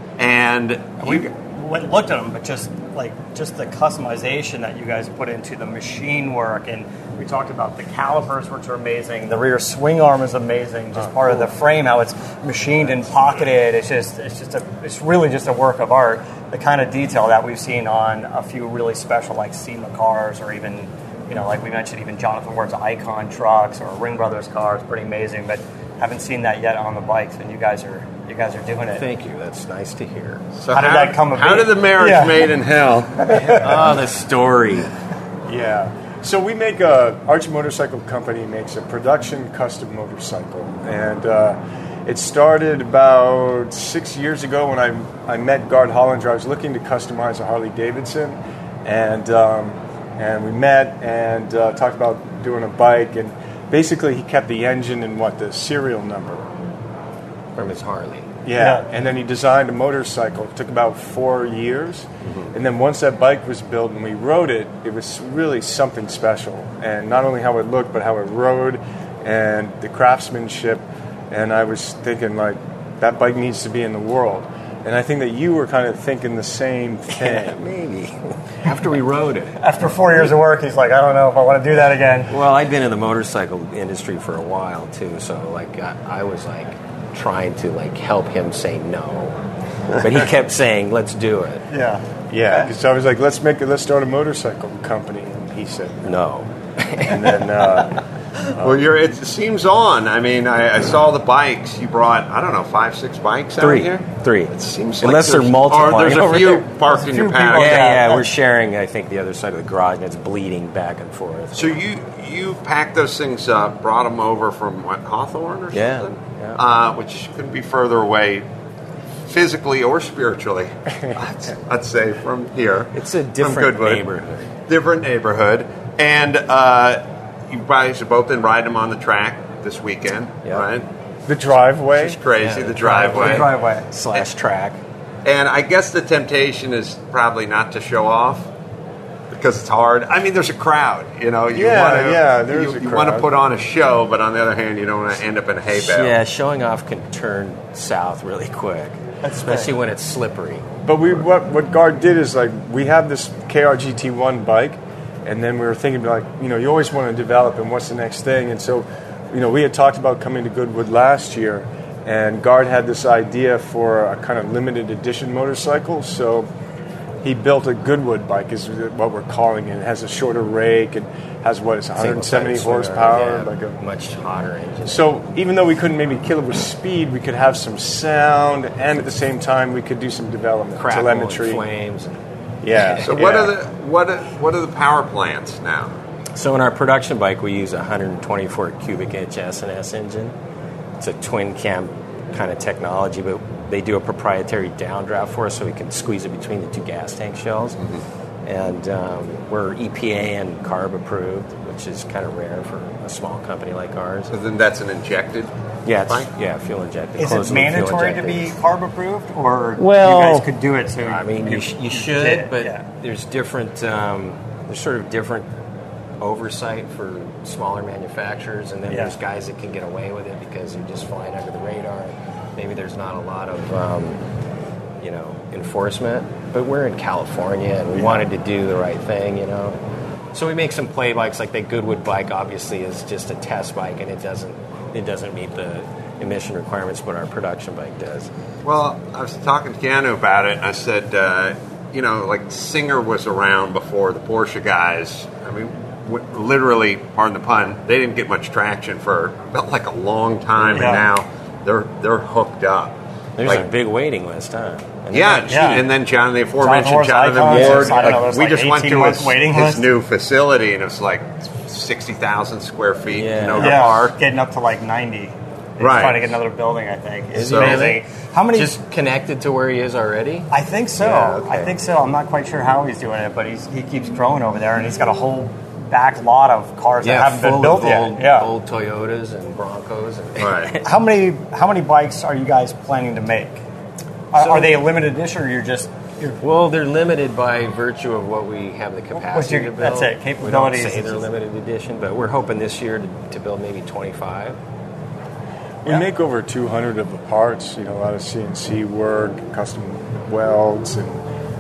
and We went and looked at them, but just the customization that you guys put into the machine work, and we talked about the calipers, which are amazing. The rear swing arm is amazing. Just part of the frame, how it's machined and pocketed. It's really just a work of art. The kind of detail that we've seen on a few really special like SEMA cars, or even like we mentioned, even Jonathan Ward's Icon trucks or Ring Brothers cars, pretty amazing. But haven't seen that yet on the bikes, and you guys are doing it. Thank you. That's nice to hear. so how did that come about? How did the marriage made in hell? Oh, the story. Yeah. So we make Arch Motorcycle Company makes a production custom motorcycle, and it started about 6 years ago when I met Gard Hollander. I was looking to customize a Harley Davidson, and we met and talked about doing a bike, and basically he kept the engine and the serial number. From his Harley. Yeah, and then he designed a motorcycle. It took about 4 years. And then once that bike was built and we rode it, it was really something special. And not only how it looked, but how it rode and the craftsmanship. And I was thinking, that bike needs to be in the world. And I think that you were kind of thinking the same thing. Maybe. After we rode it. After 4 years of work, he's like, I don't know if I want to do that again. Well, I'd been in the motorcycle industry for a while, too. So, I was, trying to, help him say no. But he kept saying, let's do it. Yeah. Yeah, because I was like, let's start a motorcycle company. And he said no. And then... well, it seems on. I mean, I saw the bikes. You brought, 5, 6 bikes out here? 3. It seems Unless like they're multiplying. Or there's a over few there. parked in your paddock. Yeah, we're sharing, I think, the other side of the garage, and it's bleeding back and forth. So you packed those things up, brought them over from Hawthorne or something? Yeah. Which couldn't be further away physically or spiritually, I'd say, from here. It's a different neighborhood. Different neighborhood. And you guys have both been riding them on the track this weekend, right? The driveway. Which is crazy, the driveway. / track. And I guess the temptation is probably not to show off because it's hard. I mean, there's a crowd, You want to put on a show, but on the other hand, you don't want to end up in a hay bale. Yeah, showing off can turn south really quick, especially when it's slippery. But what Gard did is we have this KRGT1 bike, and then we were thinking you always want to develop and what's the next thing, and so we had talked about coming to Goodwood last year, and Gard had this idea for a kind of limited edition motorcycle. So he built a Goodwood bike, is what we're calling it. It has a shorter rake and has, 170 horsepower. Like a much hotter engine. So even though we couldn't maybe kill it with speed, we could have some sound, and at the same time we could do some development, telemetry. And flames. Yeah. So what are the power plants now? So in our production bike, we use a 124 cubic inch S&S engine. It's a twin cam kind of technology, but they do a proprietary downdraft for us so we can squeeze it between the two gas tank shells. Mm-hmm. And we're EPA and CARB approved, which is kind of rare for a small company like ours. So then that's an injected bike? Yeah, fuel injected. Is it mandatory to be CARB approved, or you guys could do it? So I mean, you should, but there's different. There's sort of different oversight for smaller manufacturers, and then there's guys that can get away with it because you're just flying under the radar. Maybe there's not a lot of enforcement, but we're in California and we wanted to do the right thing, So we make some play bikes, like that Goodwood bike. Obviously, is just a test bike, and it doesn't meet the emission requirements, but our production bike does. Well, I was talking to Keanu about it, and I said, like Singer was around before the Porsche guys. I mean, literally, pardon the pun, they didn't get much traction for felt like a long time, and now they're hooked up. There's a big waiting list, huh? And then Jonathan Ward. We just went to his new facility, and it's like 60,000 square feet. Getting up to like 90. Right. Trying to get another building, I think. It's amazing. How many? Just connected to where he is already? I think so. Yeah, okay. I think so. I'm not quite sure how he's doing it, but he keeps growing over there, and he's got a whole back lot of cars that haven't been built yet. Old Toyotas and Broncos. Right. How many bikes are you guys planning to make? Are they a limited edition, or you're just? Well, they're limited by virtue of what we have the capacity to build. That's it. Capabilities. We don't say they're limited edition, but we're hoping this year to build maybe 25. We make over 200 of the parts. A lot of CNC work, custom welds, and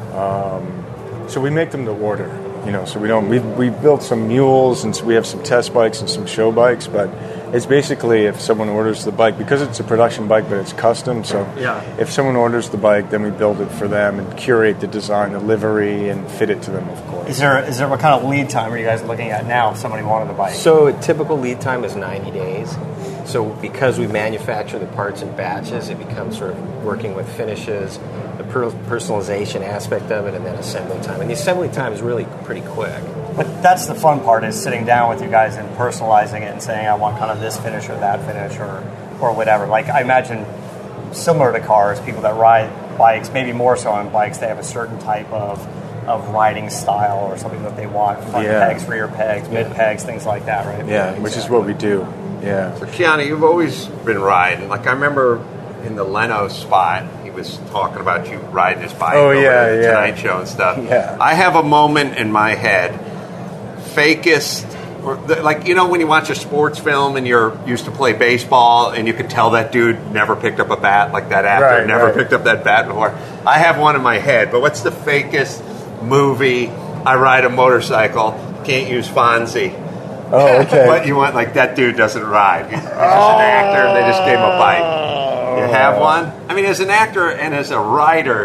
so we make them to order. So we don't. We've built some mules, and so we have some test bikes and some show bikes. But it's basically if someone orders the bike, because it's a production bike, but it's custom. So if someone orders the bike, then we build it for them and curate the design, the livery, and fit it to them. Of course. Is there what kind of lead time are you guys looking at now? If somebody wanted the bike, so a typical lead time is 90 days. So because we manufacture the parts in batches, it becomes sort of working with finishes, the personalization aspect of it, and then assembly time. And the assembly time is really pretty quick. But that's the fun part, is sitting down with you guys and personalizing it and saying, I want kind of this finish or that finish or whatever. Like, I imagine similar to cars, people that ride bikes, maybe more so on bikes, they have a certain type of riding style or something that they want. Front pegs, rear pegs, mid pegs, things like that, right? Yeah, which is what we do. Yeah. So, Keanu, you've always been riding. Like, I remember in the Leno spot, he was talking about you riding his bike over the Tonight Show and stuff. Yeah. I have a moment in my head, fakest, like, when you watch a sports film and you're used to play baseball and you could tell that dude never picked up a bat, like that actor picked up that bat before. I have one in my head, but what's the fakest movie? I ride a motorcycle, can't use Fonzie. Oh, okay. But you want, like, that dude doesn't ride. He's just an actor. They just gave him a bike. You have one? I mean, as an actor and as a writer,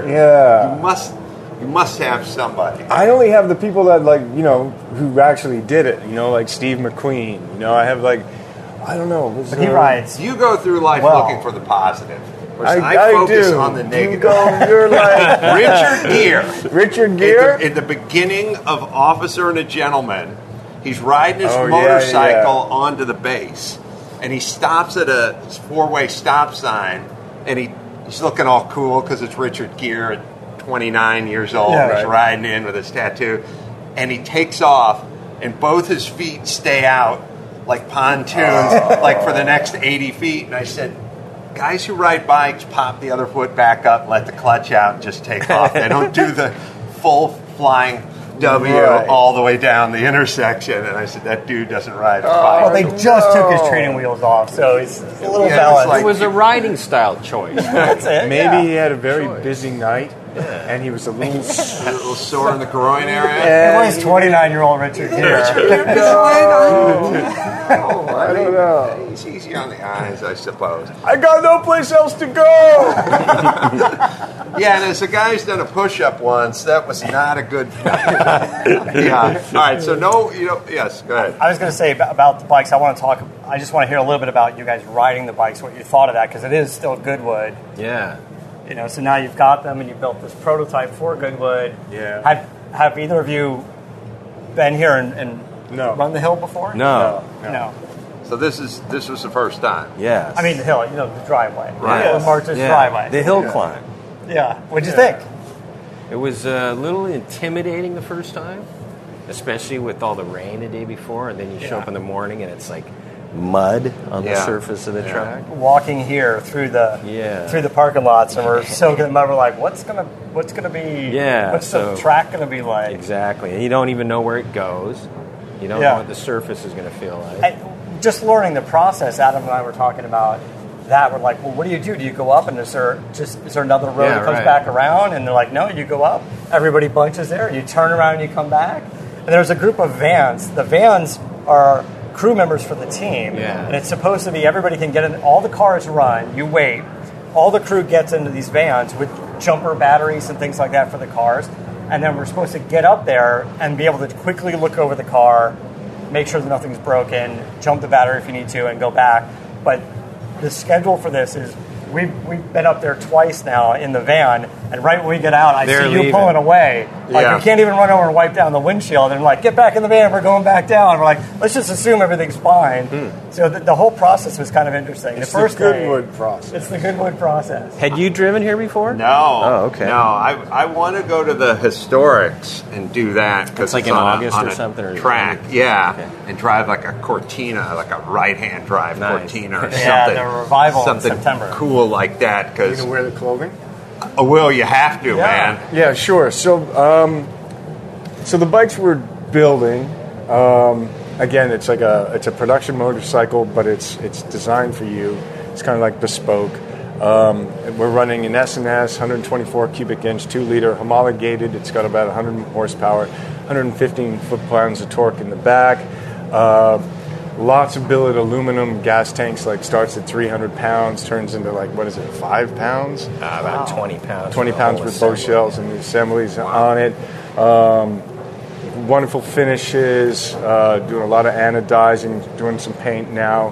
you must have somebody. I only have the people that, who actually did it, like Steve McQueen. I have, I don't know. But he rides. You go through life looking for the positive. I focus do. on the negative. You're like Richard Gere. Richard Gere? In the beginning of Officer and a Gentleman, he's riding his motorcycle onto the base, and he stops at a four-way stop sign, and he's looking all cool because it's Richard Gere at 29 years old. He's riding in with his tattoo, and he takes off, and both his feet stay out like pontoons, like for the next 80 feet. And I said, guys who ride bikes pop the other foot back up, let the clutch out, and just take off. They don't do the full flying W all the way down the intersection. And I said, that dude doesn't ride a bike. Well, they just took his training wheels off, so he's a little balanced. It was a riding style choice. That's it. Maybe he had a very busy night and he was a little A little sore in the groin area. It was 29-year-old Richard Gere. I don't know. He's easy on the eyes, I suppose. I got no place else to go. Yeah, and as a guy who's done a push-up once, that was not a good. Yeah. All right. So yes. Go ahead. I was going to say about the bikes. I just want to hear a little bit about you guys riding the bikes. What you thought of that, because it is still Goodwood. Yeah. So now you've got them, and you built this prototype for Goodwood. Yeah. Have either of you been here and run the hill before? No. So this was the first time. Yes. I mean the hill, the driveway. Right. The March's driveway. The hill climb. Yeah. What'd you think? It was a little intimidating the first time, especially with all the rain the day before, and then you show up in the morning and it's like mud on the surface of the track. Walking here through the parking lots, and we're soaking in mud. We're like, what's gonna be? Yeah. What's the track gonna be like? Exactly, and you don't even know where it goes. You don't know what the surface is going to feel like. Just learning the process, Adam and I were talking about that. We're like, well, what do? Do you go up, and is there another road that comes back around? And they're like, no, you go up. Everybody bunches there. You turn around and you come back. And there's a group of vans. The vans are crew members for the team, and it's supposed to be everybody can get in. All the cars run. You wait. All the crew gets into these vans with jumper batteries and things like that for the cars. And then we're supposed to get up there and be able to quickly look over the car, make sure that nothing's broken, jump the battery if you need to, and go back. But the schedule for this is we've been up there twice now in the van, and right when we get out, I see you pulling away. Like, we can't even run over and wipe down the windshield. And like, get back in the van, we're going back down. We're like, let's just assume everything's fine. So the whole process was kind of interesting. It's the first the Goodwood process. It's the Goodwood process. Had you driven here before? No. Oh, okay. No, I want to go to the historics and do that because it's like in August or something, or track, and drive like a Cortina, like a right-hand drive Cortina or something. Yeah, the revival something in September. Cool like that. You Because gonna wear the clothing? Will, you have to, man. Yeah, sure. So, so the bikes we're building, again, it's a production motorcycle, but it's designed for you. It's kind of like bespoke. We're running an S&S, 124 cubic inch, 2-liter, homologated. It's got about 100 horsepower, 115 foot-pounds of torque in the back. Lots of billet aluminum gas tanks, like starts at 300 pounds, turns into 5 pounds? About 20 pounds. 20 pounds with both shells and the assemblies on it. Wonderful finishes, doing a lot of anodizing, doing some paint now.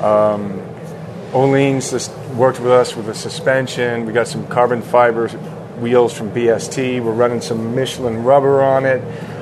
Olean's just worked with us with the suspension. We got some carbon fiber wheels from BST. We're running some Michelin rubber on it.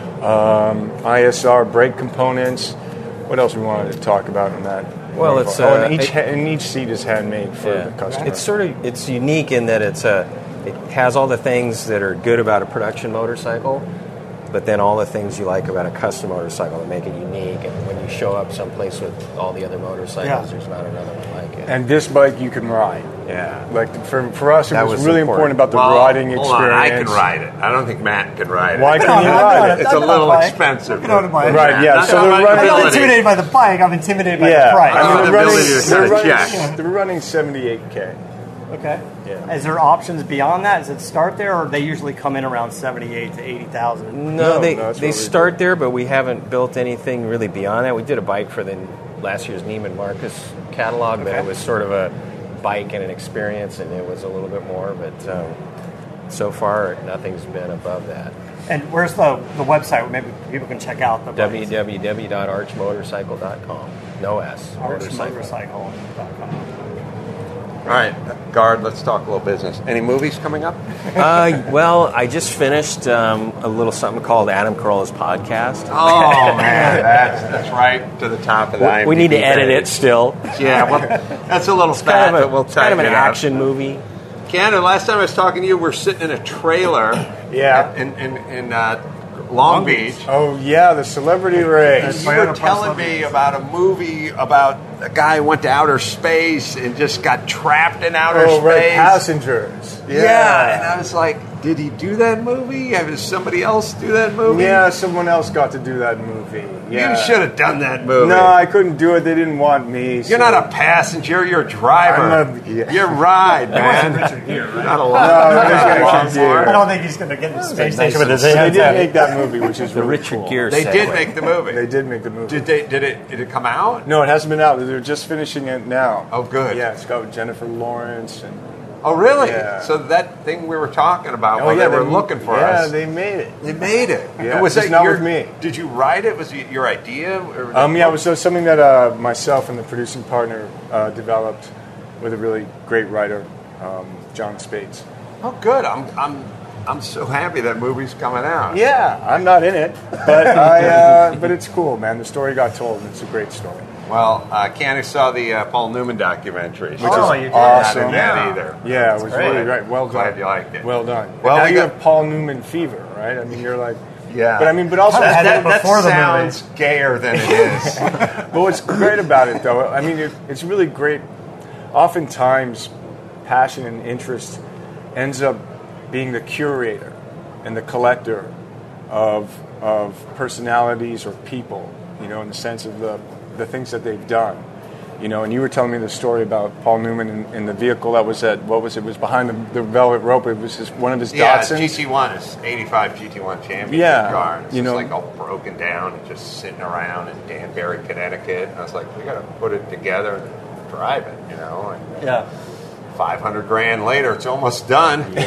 ISR brake components. What else we wanted to talk about in that? Well, it's and each seat is handmade for the customer. It's unique in that it has all the things that are good about a production motorcycle, but then all the things you like about a custom motorcycle that make it unique. And when you show up someplace with all the other motorcycles, there's not another one like it. And this bike you can ride. Yeah. Like for us, it was really important about the riding experience. Hold on, I can ride it. I don't think Matt can ride it. Why can you ride it? It's a little expensive. Right, yeah. So I'm not intimidated by the bike. I'm intimidated by the price. They're running 78K. Okay. Yeah. Is there options beyond that? Does it start there, or they usually come in around 78 to 80,000? No, they start there, but we haven't built anything really beyond that. We did a bike for the last year's Neiman Marcus catalog, but it was sort of a bike and an experience, and it was a little bit more. But so far, nothing's been above that. And where's the website where maybe people can check out the www.archmotorcycle.com. No S. Archmotorcycle.com. All right, Guard, let's talk a little business. Any movies coming up? Well, I just finished a little something called Adam Carolla's podcast. Oh, man, that's right to the top of the IMDb. We need to edit it still. Yeah, well, that's a little fat, but we'll kind of an action movie. Ken, last time I was talking to you, we're sitting in a trailer in Long Beach. Oh, yeah, the celebrity race. You were telling me about a movie about a guy who went to outer space and just got trapped in outer space. Right, Passengers. Yeah, and I was like, Did he do that movie? Has somebody else do that movie? Yeah, someone else got to do that movie. Yeah. You should have done that movie. No, I couldn't do it. They didn't want me. You're not a passenger. You're a driver. You're ride, man. Richard Gere, right? Not a No, lot. I don't think he's going to get in the space station with his They hands did out. make that movie, which is The really Richard cool. Gere They segue. did make the movie. They did make the movie. Did it come out? No, it hasn't been out. They're just finishing it now. Oh, good. Yeah, it's got Jennifer Lawrence and. Oh, really? Yeah. So that thing we were talking about Oh, while yeah, they were looking for us. Yeah, they made it. They made it. Yeah, And was just that not your, with me. Did you write it? Was it your idea? Or Yeah, it was something that myself and the producing partner developed with a really great writer, John Spates. Oh, good. I'm so happy that movie's coming out. Yeah, I'm not in it, but but it's cool, man. The story got told, and it's a great story. Well, Keanu saw the Paul Newman documentary, which Which is is you did. awesome. not in that either. Yeah, it was great. really great. Well done. Glad you liked it. Well done. Well, Well, now we you got- have Paul Newman fever, right? I mean, you're like, Yeah. but I mean, but also, that before the sounds gayer than it is. but what's great about it, though, I mean, it's really great. Oftentimes, passion and interest ends up being the curator and the collector of personalities or people, you know, in the sense of the things that they've done. You know, and you were telling me the story about Paul Newman in the vehicle that was at, what was it? It was behind the velvet rope. It was one of his Yeah, Datsuns. GT1 is 85 GT1 championship Yeah, car. It's you just know. like all broken down and just sitting around in Danbury, Connecticut. And I was like, we got to put it together and drive it, you know. And Yeah. $500,000 later, it's almost done. And,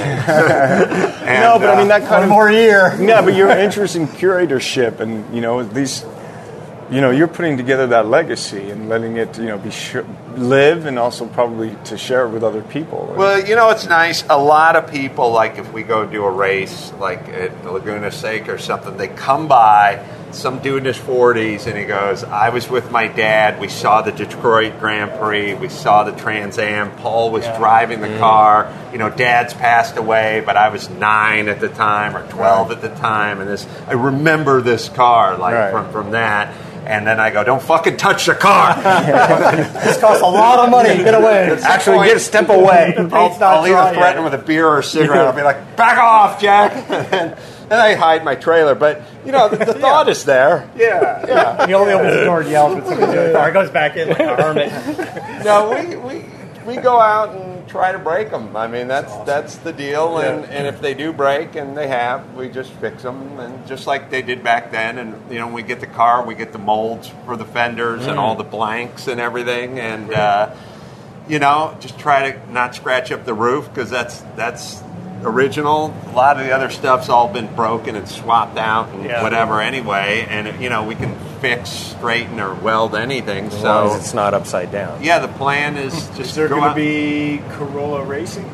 No, but I mean that kind One of more year. Yeah, but your interest in curatorship and you know these, you know, you're putting together that legacy and letting it, you know, live and also probably to share it with other people. Well, you know, it's nice. A lot of people, like if we go do a race, like at Laguna Seca or something, they come by, some dude in his 40s, and he goes, I was with my dad. We saw the Detroit Grand Prix. We saw the Trans Am. Paul was driving the car. You know, Dad's passed away, but I was 9 at the time or 12 at the time. And I remember this car, like from that. And then I go, don't fucking touch the car. This costs a lot of money. Get away. Actually, get a step away. I'll either threaten him with a beer or a cigarette. I'll be like, back off, Jack. And I hide my trailer. But, you know, the thought is there. Yeah. He only opens the door and yells when somebody's in the car. He goes back in like a hermit. No, we go out and try to break them. I mean, that's the deal. And if they do break, and they have, we just fix them. And just like they did back then. And, you know, when we get the car, we get the molds for the fenders and all the blanks and everything. And, you know, just try to not scratch up the roof because that's original. A lot of the other stuff's all been broken and swapped out and whatever anyway. And, you know, we can fix, straighten, or weld anything. As long as it's not upside down. Yeah, the plan is just Is there go going to out. be Corolla racing?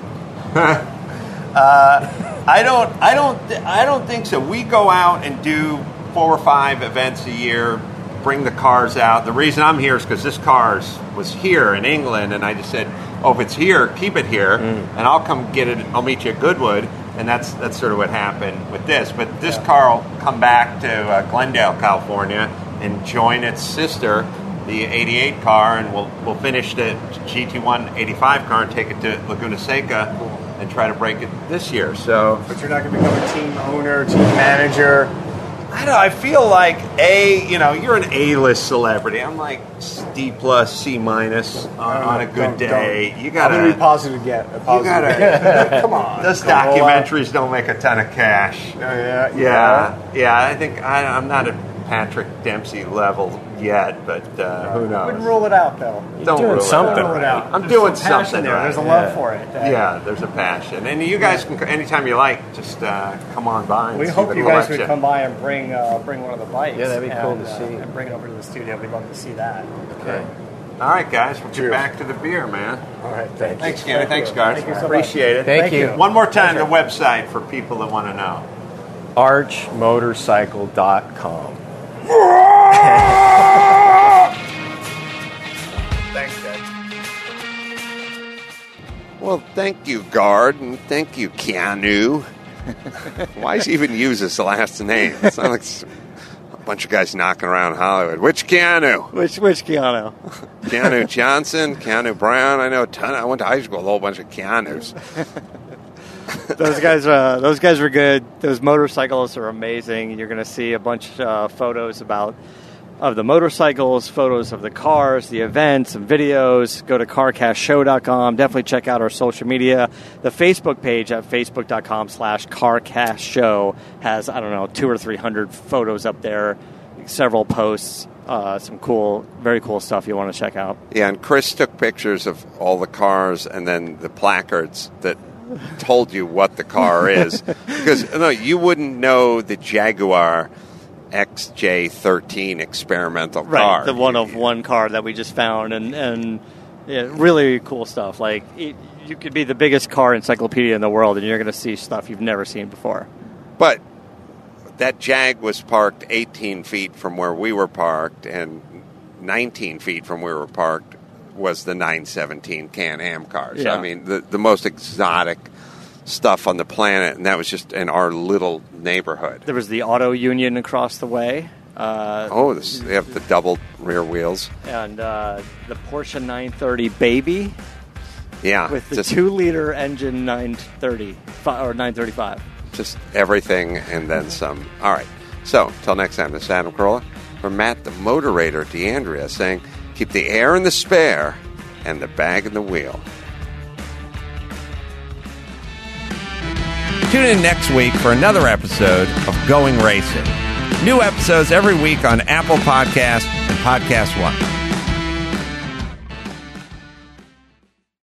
I don't think so. We go out and do 4 or 5 events a year, bring the cars out. The reason I'm here is because this car was here in England, and I just said, oh, if it's here, keep it here, and I'll come get it. I'll meet you at Goodwood, and that's sort of what happened with this. But this car will come back to Glendale, California, and join its sister, the 88 car, and we'll finish the GT1 85 car and take it to Laguna Seca and try to break it this year. So, But you're not going to become a team owner, team manager. I don't know. I feel like you're an A-list celebrity. I'm like D+, C- on a good day. You gotta. I'm going to be positive again. Come on. Those documentaries don't make a ton of cash. Yeah. I think I'm not at Patrick Dempsey level yet, but who knows? Wouldn't rule it out, though. Don't doing rule something. it Rule it out. I'm There's doing some passion something there. right. There's a love for it. Yeah, there's a passion, and you guys can anytime you like, just come on by. And We see hope the you guys collection. would come by and bring one of the bikes. Yeah, that'd be cool to see. And bring it over to the studio. We'd love to see that. Okay. All right, guys, we'll get Cheers. back to the beer, man. All right, thanks. Thanks, Kenny. Thanks, guys. Thank you so much. Appreciate it. Thank you. One more time, the website for people that want to know. Archmotorcycle.com. Thanks, guys. Well, thank you, Guard, and thank you, Keanu. Why does he even use his last name? It's not like a bunch of guys knocking around Hollywood. Which Keanu? Which Keanu? Keanu Johnson, Keanu Brown. I know a ton. I went to high school with a whole bunch of Keanus. Those guys were good. Those motorcycles are amazing. You're going to see a bunch of photos of the motorcycles, photos of the cars, the events, and videos. Go to carcastshow.com. Definitely check out our social media. The Facebook page at facebook.com/carcastshow has, 200 or 300 photos up there, several posts, some cool, very cool stuff you want to check out. Yeah, and Chris took pictures of all the cars and then the placards that told you what the car is. Because you wouldn't know the Jaguar XJ13 experimental car. Right, the one-of-one car that we just found, and yeah, really cool stuff. Like, you could be the biggest car encyclopedia in the world, and you're going to see stuff you've never seen before. But that Jag was parked 18 feet from where we were parked, and 19 feet from where we were parked was the 917 Can-Am cars. Yeah. I mean, the most exotic stuff on the planet, and that was just in our little neighborhood. There was the Auto Union across the way. They have the double rear wheels. And the Porsche 930 Baby. Yeah. With the 2-liter engine 930 or 935. Just everything and then some. All right. So, till next time, this is Adam Carolla from Matt the Moderator DeAndrea saying, keep the air in the spare and the bag in the wheel. Tune in next week for another episode of Going Racing. New episodes every week on Apple Podcasts and Podcast One.